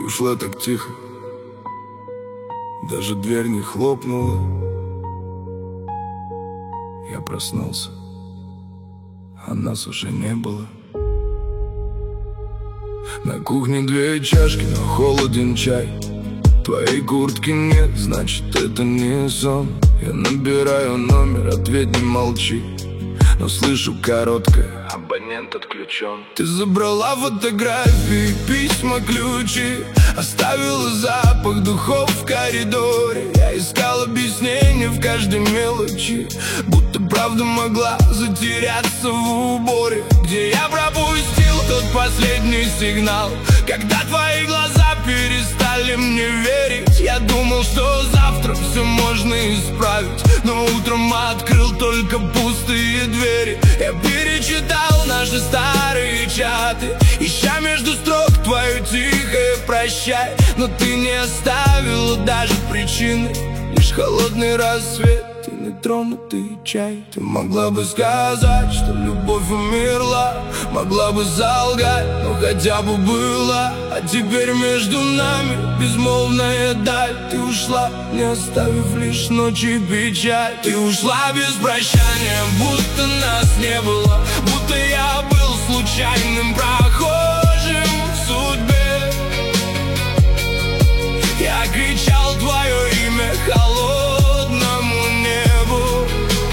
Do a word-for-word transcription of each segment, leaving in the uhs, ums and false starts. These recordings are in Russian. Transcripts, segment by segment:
ушла так тихо, даже дверь не хлопнула. Я проснулся, а нас уже не было. На кухне две чашки, но холоден чай. Твоей куртки нет, значит это не сон. Я набираю номер, ответь, не молчи. Но слышу короткое: абонент отключен. Ты забрала фотографии, письма, ключи, оставила запах духов в коридоре. Я искал объяснение в каждой мелочи, будто правда могла затеряться в уборе. Где я пропустил тот последний сигнал, когда твои глаза перестали мне верить. Я думал, что завтра все можно исправить, но утром открыл только пустые двери. Я перечитал наши старые чаты, ища между строк твое тихое прощай. Но ты не оставила даже причины, лишь холодный рассвет и нетронутый чай. Ты могла бы сказать, что любовь умерла, могла бы солгать, но хотя бы было. А теперь между нами безмолвная даль. Ты ушла, не оставив лишь ночи печаль. Ты ушла без прощания, будто нас не было, будто я был случайным прохожим в судьбе. Я кричал твое имя холодному небу,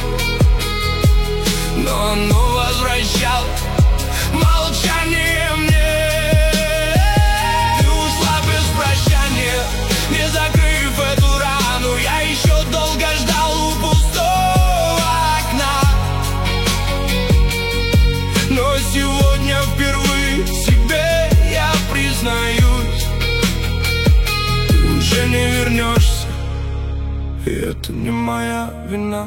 но оно возвращало молчание мне. Ты ушла без прощания, не закрыв эту рану. Я еще долго ждал у пустого окна, но сегодня впервые себе я признаюсь: ты уже не вернешься, и это не моя вина.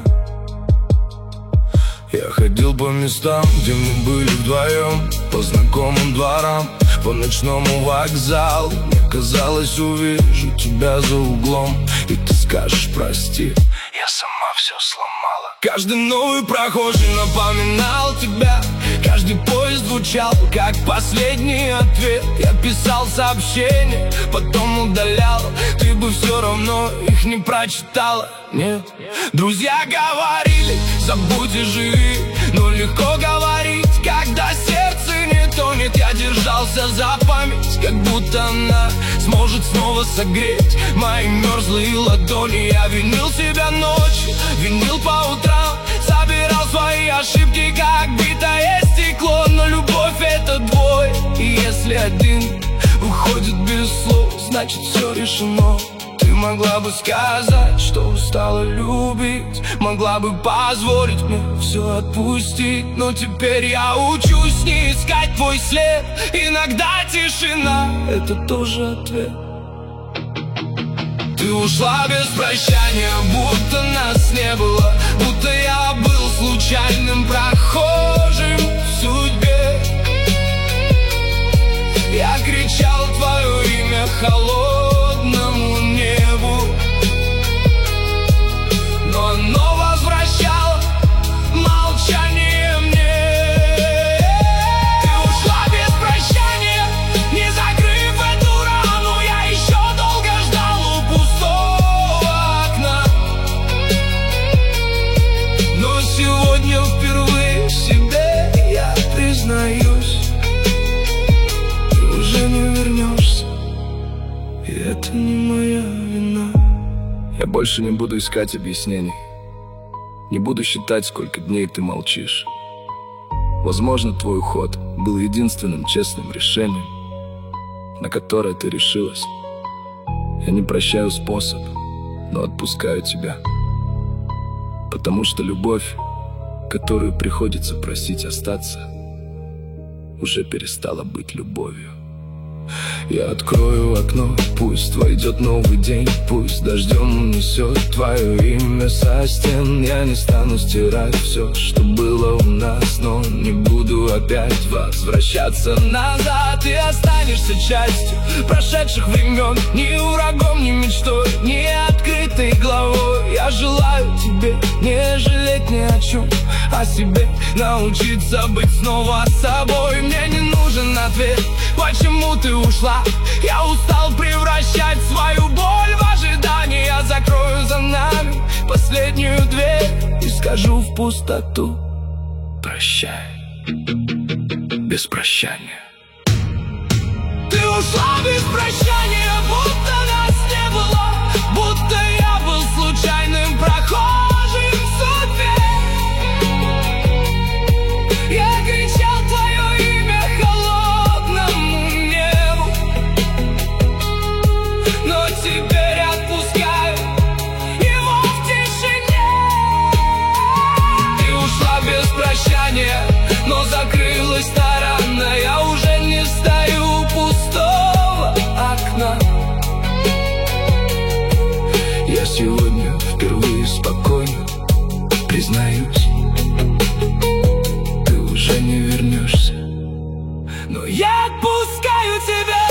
Я ходил по местам, где мы были вдвоем, по знакомым дворам, по ночному вокзалу. Мне казалось, увижу тебя за углом, и ты скажешь прости, я сама все сломала. Каждый новый прохожий напоминал тебя, каждый поезд звучал как последний ответ. Я писал сообщения, потом удалял, ты бы все равно их не прочитала. Нет, друзья говорили, забудь и живи, но легко говорить, когда сердце не тонет. Я держался за память, как будто она сможет снова согреть мои мерзлые ладони. Я винил себя ночью, винил по утрам, собирал свои ошибки, как битое стекло. Но любовь — это двое, и если один уходит без слов, значит все решено. Ты могла бы сказать, что устала любить, могла бы позволить мне все отпустить, но теперь я учусь не искать твой след. Иногда тишина — это тоже ответ. Ты ушла без прощания, будто нас не было, будто я был случайным прохожим в судьбе. Я кричал твое имя холодному небу, но оно возвращало молчание мне. Ты ушла без прощания, не закрыв эту рану. Я еще долго ждал у пустого окна, но сегодня впервые себе я признаюсь: ты уже не вернешься, и это не моя вина. Я больше не буду искать объяснений, не буду считать, сколько дней ты молчишь. Возможно, твой уход был единственным честным решением, на которое ты решилась. Я не прощаю способ, но отпускаю тебя, потому что любовь, которую приходится просить остаться, уже перестала быть любовью. Я открою окно, пусть войдет новый день, пусть дождем унесет твое имя со стен. Я не стану стирать все, что было у нас, но не буду опять возвращаться назад. Ты останешься частью прошедших времен, ни врагом, ни мечтой, ни открытой главой. Я желаю тебе не жалеть ни о чем, а себе научиться быть снова собой. Мне не нужен ответ, почему ты ушла? Я устал превращать свою боль в ожидание. Я закрою за нами последнюю дверь и скажу в пустоту: прощай, без прощания. Ты ушла без прощания, будто нас не было, будто я был случайным прохожим в судьбе. Я кричал твое имя холодному небу, но теперь отпускаю его в тишине. Ты ушла без прощания, но закрылась та рана. Я уже не стою у пустого окна. Я сегодня впервые спокойно признаюсь: ты уже не вернешься, но я отпускаю тебя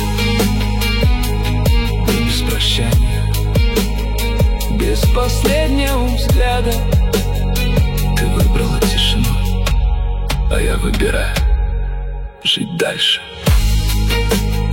без прощания, без последнего взгляда. Ты выбрала тишину, а я выбираю жить дальше.